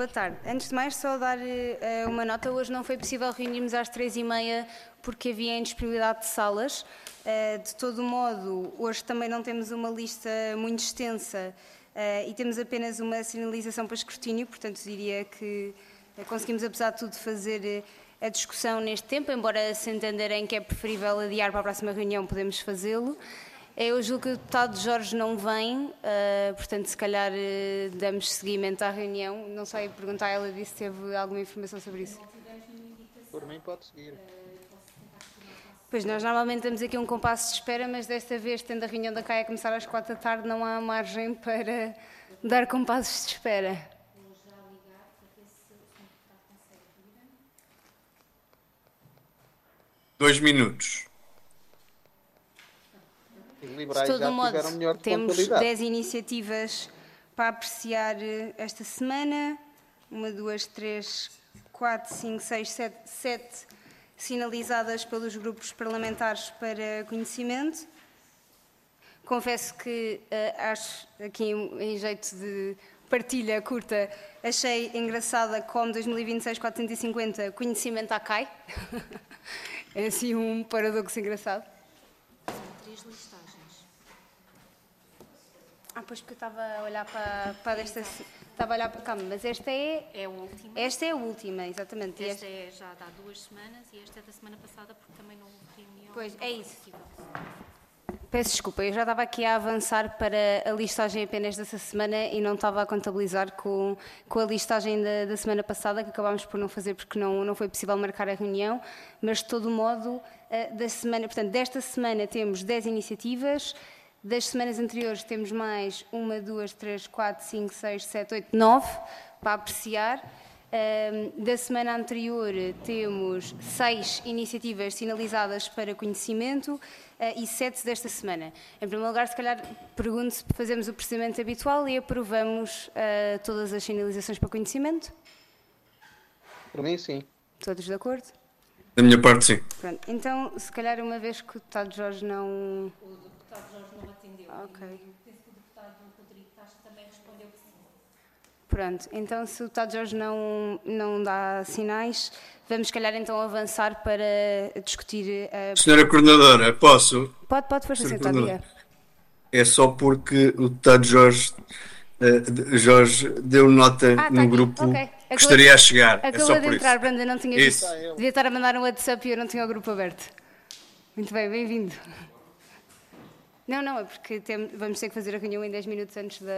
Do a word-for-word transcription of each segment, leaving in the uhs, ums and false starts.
boa tarde. Antes de mais, só dar uh, uma nota. Hoje não foi possível reunirmos às três e meia porque havia indisponibilidade de salas. Uh, de todo modo, hoje também não temos uma lista muito extensa uh, e temos apenas uma sinalização para escrutínio, portanto, diria que uh, conseguimos, apesar de tudo, fazer uh, a discussão neste tempo, embora se entenderem que é preferível adiar para a próxima reunião, podemos fazê-lo. Eu julgo que o deputado Jorge não vem, uh, portanto, se calhar uh, damos seguimento à reunião. Não sei, perguntar a ela se teve alguma informação sobre isso. Por mim pode seguir. Pois, nós normalmente temos aqui um compasso de espera, mas desta vez, tendo a reunião da C A I a começar às quatro da tarde, não há margem para dar compassos de espera. Dois minutos. De todo modo, temos dez iniciativas para apreciar esta semana. Uma, duas, três, quatro, cinco, seis, sete, sete sinalizadas pelos grupos parlamentares para conhecimento. Confesso que uh, acho, aqui em jeito de partilha curta, achei engraçada como dois mil e vinte e seis quatrocentos e cinquenta conhecimento à C A I. É assim um paradoxo engraçado. São três listagens. Ah, pois porque eu estava a olhar para, para esta... Estava a olhar para... Calma, mas esta é... É a última. Esta é a última, exatamente. Esta é já há duas semanas e esta é da semana passada porque também não houve reunião. Pois, é isso. Peço desculpa, eu já estava aqui a avançar para a listagem apenas dessa semana e não estava a contabilizar com, com a listagem da, da semana passada, que acabámos por não fazer porque não, não foi possível marcar a reunião, mas de todo modo, da semana, portanto, desta semana temos dez iniciativas. Das semanas anteriores temos mais uma, duas, três, quatro, cinco, seis, sete, oito, nove para apreciar. Um, da semana anterior temos seis iniciativas sinalizadas para conhecimento uh, e sete desta semana. Em primeiro lugar, se calhar, pergunto se fazemos o procedimento habitual e aprovamos uh, todas as sinalizações para conhecimento. Para mim, sim. Todos de acordo? Da minha parte, sim. Pronto. Então, se calhar, uma vez que o deputado Jorge não... O deputado Jorge não atendeu. Ok. Penso que o deputado Rodrigo Tacho também respondeu que sim. Pronto, então se o deputado Jorge não, não dá sinais, vamos, se calhar, então avançar para discutir... A... Senhora Coordenadora, posso? Pode, pode, força, senhor deputado. É só porque o deputado Jorge, uh, Jorge deu nota ah, no tá grupo okay. que estaria a chegar. Acabou é só de por entrar, isso. Branda, não tinha isso. visto. Devia estar a mandar um WhatsApp e eu não tinha o grupo aberto. Muito bem, bem-vindo. Não, não, é porque tem, vamos ter que fazer a reunião em dez minutos antes da...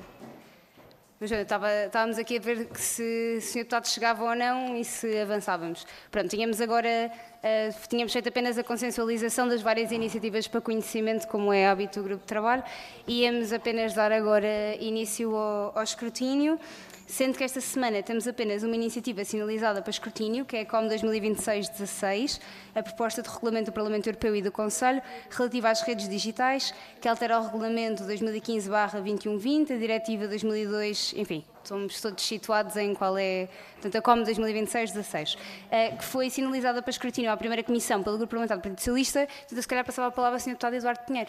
Mas olha, estava, estávamos aqui a ver que se, se o senhor deputado chegava ou não e se avançávamos. Pronto, tínhamos agora, uh, tínhamos feito apenas a consensualização das várias iniciativas para conhecimento, como é hábito do grupo de trabalho, e íamos apenas dar agora início ao, ao escrutínio, sendo que esta semana temos apenas uma iniciativa sinalizada para escrutínio, que é a COM dois mil e vinte e seis dezasseis, a proposta de regulamento do Parlamento Europeu e do Conselho relativa às redes digitais, que altera o regulamento dois mil e quinze barra vinte e um vinte, a diretiva dois mil e dois, enfim, estamos todos situados em qual é, portanto, a COM dois mil e vinte e seis dezasseis, que foi sinalizada para escrutínio à primeira comissão pelo Grupo Parlamentar do Partido Socialista. Então, se calhar passava a palavra ao senhor deputado Eduardo Pinheiro.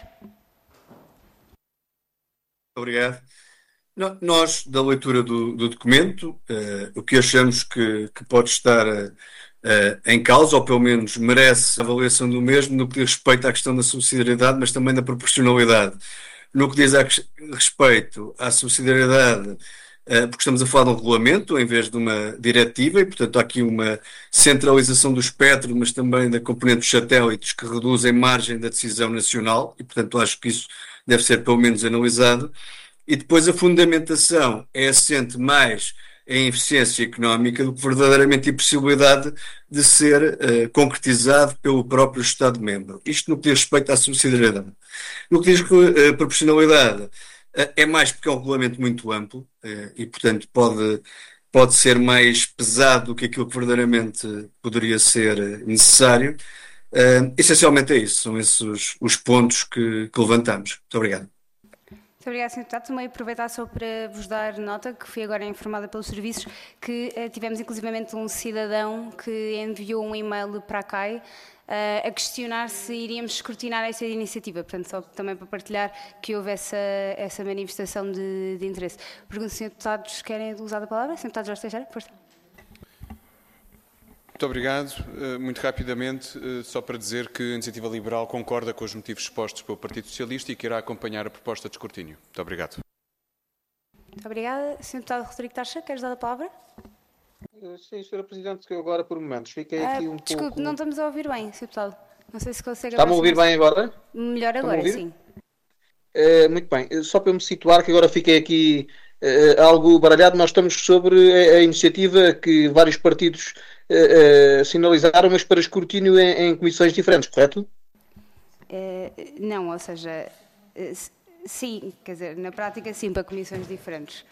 Obrigado. Nós, da leitura do, do documento, uh, o que achamos que, que pode estar uh, uh, em causa, ou pelo menos merece a avaliação do mesmo, no que diz respeito à questão da subsidiariedade, mas também da proporcionalidade. No que diz a respeito à subsidiariedade, uh, porque estamos a falar de um regulamento em vez de uma diretiva, e portanto há aqui uma centralização do espectro, mas também da componente dos satélites que reduzem margem da decisão nacional, e portanto acho que isso deve ser pelo menos analisado. E depois a fundamentação é assente mais em eficiência económica do que verdadeiramente em possibilidade de ser uh, concretizado pelo próprio Estado-membro. Isto no que diz respeito à subsidiariedade. No que diz à uh, proporcionalidade, uh, é mais porque é um regulamento muito amplo uh, e, portanto, pode, pode ser mais pesado do que aquilo que verdadeiramente poderia ser necessário. Uh, essencialmente é isso, são esses os, os pontos que, que levantamos. Muito obrigado. Muito obrigada, senhor Deputado. Também aproveitar só para vos dar nota, que fui agora informada pelos serviços, que uh, tivemos inclusivamente um cidadão que enviou um e-mail para a C A I uh, a questionar se iríamos escrutinar essa iniciativa. Portanto, só também para partilhar que houve essa, essa manifestação de, de interesse. Pergunto se os senhores deputados querem usar a palavra. senhor Deputado Jorge Teixeira, força. Muito obrigado. Muito rapidamente, só para dizer que a Iniciativa Liberal concorda com os motivos expostos pelo Partido Socialista e que irá acompanhar a proposta de escrutínio. Muito obrigado. Muito obrigada. senhor Deputado Rodrigo Taxa, queres dar a palavra? Sim, senhora Presidente, que eu agora por momentos fiquei aqui Ah, um desculpe, pouco... não estamos a ouvir bem, senhor Deputado. Não sei se consegue... Está-me a ouvir bem agora? Melhor agora, sim. Uh, muito bem. Só para eu me situar, que agora fiquei aqui uh, algo baralhado, nós estamos sobre a, a iniciativa que vários partidos uh, uh, sinalizaram, mas para escrutínio em, em comissões diferentes, correto? Uh, não, ou seja, uh, sim, quer dizer, na prática sim, para comissões diferentes.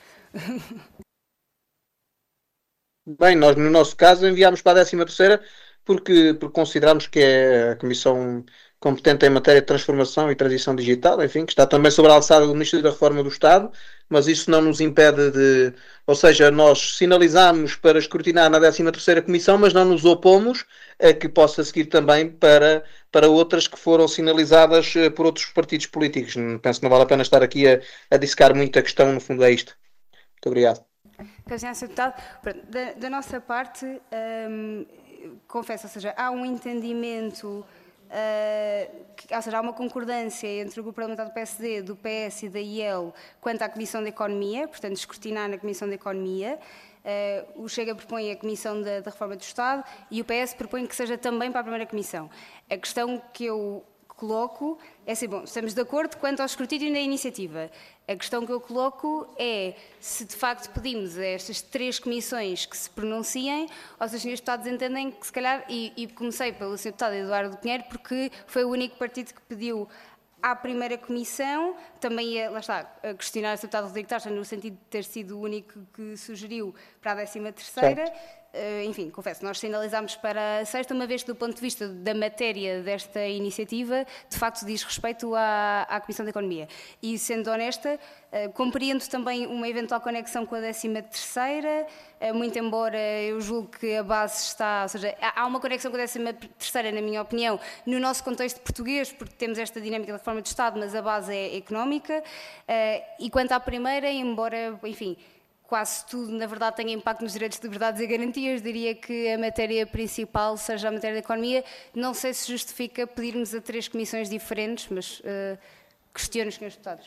Bem, nós no nosso caso enviámos para a décima terceira porque, porque consideramos que é a comissão competente em matéria de transformação e transição digital, enfim, que está também sobre a alçada do Ministério da Reforma do Estado, mas isso não nos impede de... Ou seja, nós sinalizamos para escrutinar na décima terceira comissão, mas não nos opomos a que possa seguir também para, para outras que foram sinalizadas por outros partidos políticos. Penso que não vale a pena estar aqui a, a dissecar muito a questão, no fundo é isto. Muito obrigado. senhor Deputado, da, da nossa parte, hum, confesso, ou seja, há um entendimento, uh, que, ou seja, há uma concordância entre o Grupo Parlamentar do P S D, do P S e da I E L quanto à Comissão de Economia, portanto, escrutinar na Comissão de Economia. Uh, o Chega propõe a Comissão da, da Reforma do Estado e o P S propõe que seja também para a primeira Comissão. A questão que eu coloco é assim, bom, estamos de acordo quanto ao escrutínio da iniciativa. A questão que eu coloco é se de facto pedimos a estas três comissões que se pronunciem, ou se os senhores deputados entendem que se calhar, e, e comecei pelo senhor deputado Eduardo Pinheiro, porque foi o único partido que pediu à primeira comissão, também ia, lá está, a questionar o senhor deputado Rodrigo Taxa no sentido de ter sido o único que sugeriu para a décima terceira. Uh, enfim, confesso, nós sinalizámos para a sexta, uma vez que do ponto de vista da matéria desta iniciativa, de facto diz respeito à, à Comissão de Economia. E, sendo honesta, uh, compreendo também uma eventual conexão com a décima terceira, uh, muito embora eu julgo que a base está, ou seja, há uma conexão com a décima terceira, na minha opinião, no nosso contexto português, porque temos esta dinâmica da reforma do Estado, mas a base é económica. Uh, e quanto à primeira, embora, enfim, quase tudo, na verdade, tem impacto nos direitos de liberdades e garantias. Diria que a matéria principal seja a matéria da economia. Não sei se justifica pedirmos a três comissões diferentes, mas uh, questiono os senhores deputados.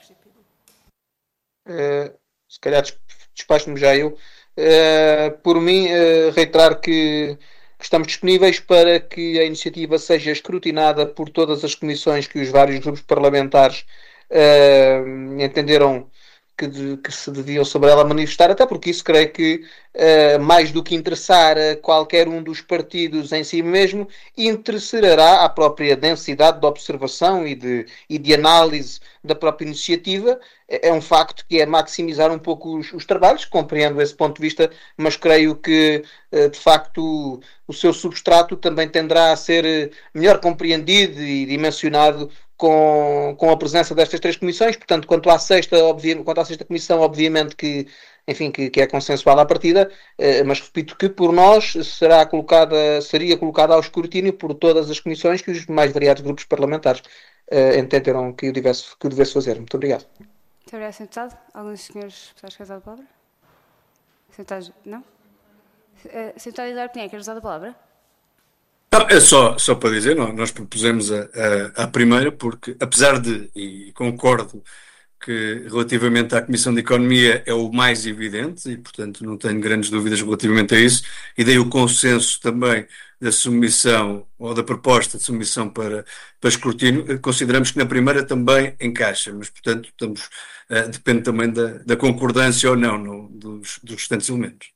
Uh, se calhar despacho-me já eu. Uh, por mim, uh, reiterar que, que estamos disponíveis para que a iniciativa seja escrutinada por todas as comissões que os vários grupos parlamentares uh, entenderam Que, de, que se deviam sobre ela manifestar, até porque isso creio que, uh, mais do que interessar a qualquer um dos partidos em si mesmo, interessará à própria densidade de observação e de, e de análise da própria iniciativa. É, é um facto que é maximizar um pouco os, os trabalhos, compreendo esse ponto de vista, mas creio que, uh, de facto, o, o seu substrato também tenderá a ser melhor compreendido e dimensionado Com, com a presença destas três comissões. Portanto, quanto à sexta, obviamente, quanto à sexta comissão, obviamente que, enfim, que, que é consensual à partida, eh, mas repito que por nós será colocada, seria colocada ao escrutínio por todas as comissões que os mais variados grupos parlamentares eh, entenderam que o, devesse, que o devesse fazer. Muito obrigado. Muito obrigado, senhor Deputado. Alguns dos senhores deputados querem usar a palavra? senhor Deputado, não? Uh, senhor Deputado Eduardo Pinheiro, quer usar a palavra? Não, é só, só para dizer, não, nós propusemos a, a, a primeira porque, apesar de, e concordo que relativamente à Comissão de Economia é o mais evidente e, portanto, não tenho grandes dúvidas relativamente a isso, e daí o consenso também da submissão ou da proposta de submissão para, para escrutínio, consideramos que na primeira também encaixa, mas, portanto, estamos, uh, depende também da, da concordância ou não no, dos, dos restantes elementos.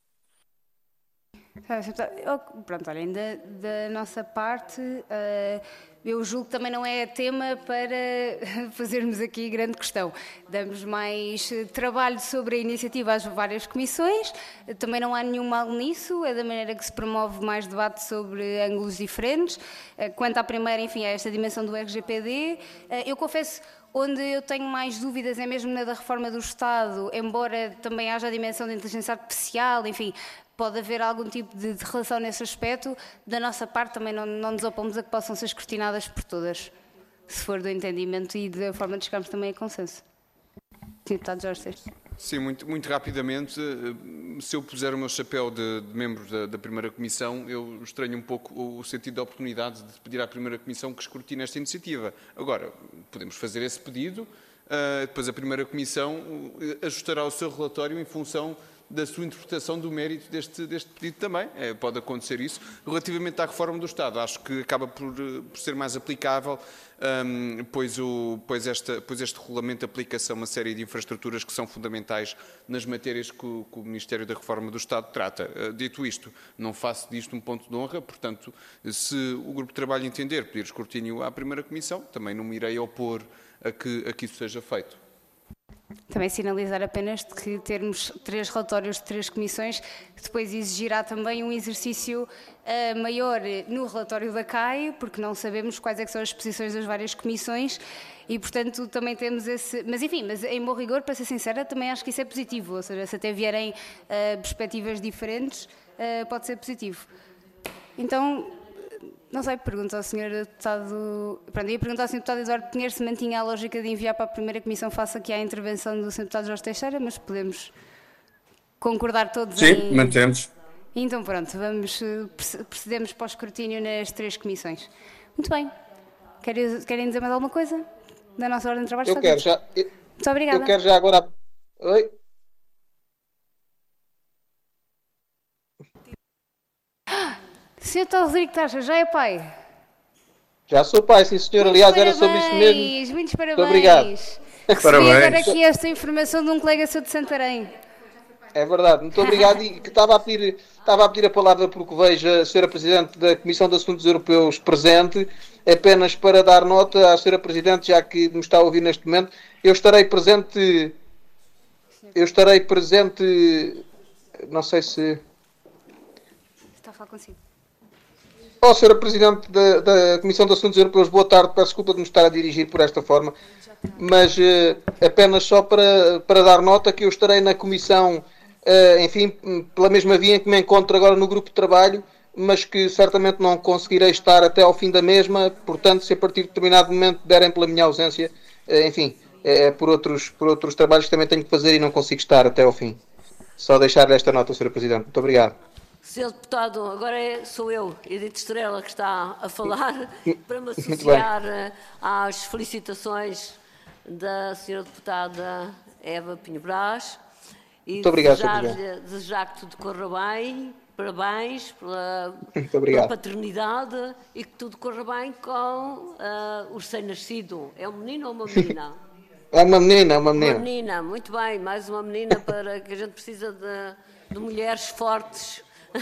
Pronto, olhem, da, da nossa parte, uh, eu julgo que também não é tema para fazermos aqui grande questão. Damos mais trabalho sobre a iniciativa às várias comissões, também não há nenhum mal nisso, é da maneira que se promove mais debate sobre ângulos diferentes. Uh, quanto à primeira, enfim, a esta dimensão do R G P D, uh, eu confesso, Onde eu tenho mais dúvidas é mesmo na da reforma do Estado, embora também haja a dimensão da inteligência artificial, enfim, pode haver algum tipo de, de relação nesse aspecto. Da nossa parte também não, não nos opomos a que possam ser escrutinadas por todas, se for do entendimento e da forma de chegarmos também a consenso. Senhor Deputado Jorge Seixas. Sim, muito, muito rapidamente, se eu puser o meu chapéu de, de membro da, da Primeira Comissão, eu estranho um pouco o, o sentido da oportunidade de pedir à Primeira Comissão que escrutine esta iniciativa. Agora, podemos fazer esse pedido, uh, depois a Primeira Comissão uh, ajustará o seu relatório em função da sua interpretação do mérito deste, deste pedido também. É, pode acontecer isso. Relativamente à reforma do Estado, acho que acaba por, por ser mais aplicável, um, pois, o, pois, esta, pois este regulamento aplica-se a uma série de infraestruturas que são fundamentais nas matérias que o, que o Ministério da Reforma do Estado trata. Uh, dito isto, não faço disto um ponto de honra, portanto, se o Grupo de Trabalho entender pedir escrutínio à Primeira Comissão, também não me irei opor a que, a que isso seja feito. Também sinalizar apenas de que termos três relatórios de três comissões depois exigirá também um exercício uh, maior no relatório da C A I, porque não sabemos quais é que são as posições das várias comissões e, portanto, também temos esse... Mas, enfim, mas em bom rigor, para ser sincera, também acho que isso é positivo, ou seja, se até vierem uh, perspectivas diferentes, uh, pode ser positivo. Então... Não sei, pergunto ao senhor Deputado... Pronto, ia perguntar ao senhor Deputado Eduardo Pinheiro se mantinha a lógica de enviar para a Primeira Comissão face aqui à intervenção do senhor Deputado Jorge Teixeira, mas podemos concordar todos Sim, em... mantemos. Então pronto, vamos, procedemos para o escrutínio nas três comissões. Muito bem. Querem, querem dizer mais alguma coisa da nossa ordem de trabalho? Eu quero já... Eu, Muito obrigada. Eu quero já agora... Oi? senhor Deputado Rodrigo Taxa, já é pai? Já sou pai, sim senhor. Muitos Aliás, parabéns, era sobre isso mesmo. Muitos parabéns. Muito obrigado. Recebi Parabéns. agora aqui esta informação de um colega seu de Santarém. É verdade, muito obrigado. E que estava a pedir, estava a pedir a palavra porque vejo a senhora Presidente da Comissão de Assuntos Europeus presente, apenas para dar nota à senhora Presidente, já que me está a ouvir neste momento, eu estarei presente, eu estarei presente, não sei se... Está a falar consigo. Oh, senhora Presidente da, da Comissão de Assuntos Europeus, boa tarde, peço desculpa de me estar a dirigir por esta forma, mas uh, apenas só para, para dar nota que eu estarei na Comissão, uh, enfim, pela mesma via em que me encontro agora no grupo de trabalho, mas que certamente não conseguirei estar até ao fim da mesma, portanto, se a partir de determinado momento derem pela minha ausência, uh, enfim, é por outros, por outros trabalhos que também tenho que fazer e não consigo estar até ao fim. Só deixar-lhe esta nota, senhora Presidente. Muito obrigado. senhor Deputado, agora é, sou eu, Edith Estrela, que está a falar, para me associar às felicitações da senhora Deputada Eva Pinho Brás e Muito obrigado, desejar-lhe desejar que tudo corra bem, parabéns pela, Muito pela obrigado. paternidade e que tudo corra bem com uh, o recém-nascido. É um menino ou uma menina? É uma menina, é uma menina. Uma menina, muito bem, mais uma menina para que a gente precisa de, de mulheres fortes.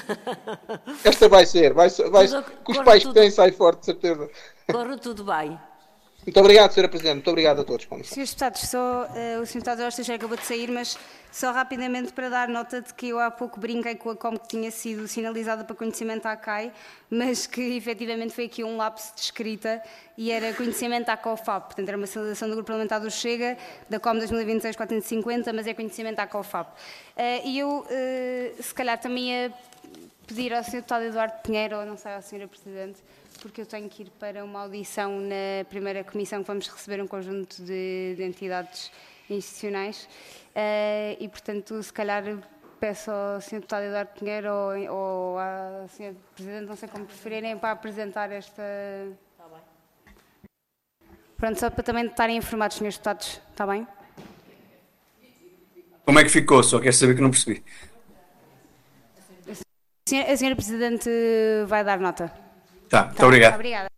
Esta vai ser, vai, vai, Tudo- que os corre pais que tudo- têm sai forte, de certeza. Corre tudo bem. Muito obrigado, senhora Presidente. Muito obrigado a todos. Com licença. senhores Deputados, só, uh, o senhor Deputado Jorge Teixeira acabou de sair, mas só rapidamente para dar nota de que eu há pouco brinquei com a como que tinha sido sinalizada para conhecimento à C A I, mas que efetivamente foi aqui um lapso de escrita e era conhecimento à COFAP, portanto era uma sinalização do Grupo Parlamentar do Chega, da COM dois mil e vinte e seis quatrocentos e cinquenta, mas é conhecimento à COFAP. Uh, e eu, uh, se calhar, também ia pedir ao senhor Deputado Eduardo Pinheiro, ou não sei, à senhora Presidente, porque eu tenho que ir para uma audição na primeira comissão que vamos receber um conjunto de, de entidades institucionais uh, e, portanto, se calhar peço ao senhor Deputado Eduardo Pinheiro ou, ou à senhora Presidente, não sei como preferirem, para apresentar esta... Está bem. Pronto, só para também estarem informados, senhores Deputados, está bem? Como é que ficou? Só quero saber que não percebi. A senhora Presidente vai dar nota. Tá, muito Tá, obrigado. Obrigada.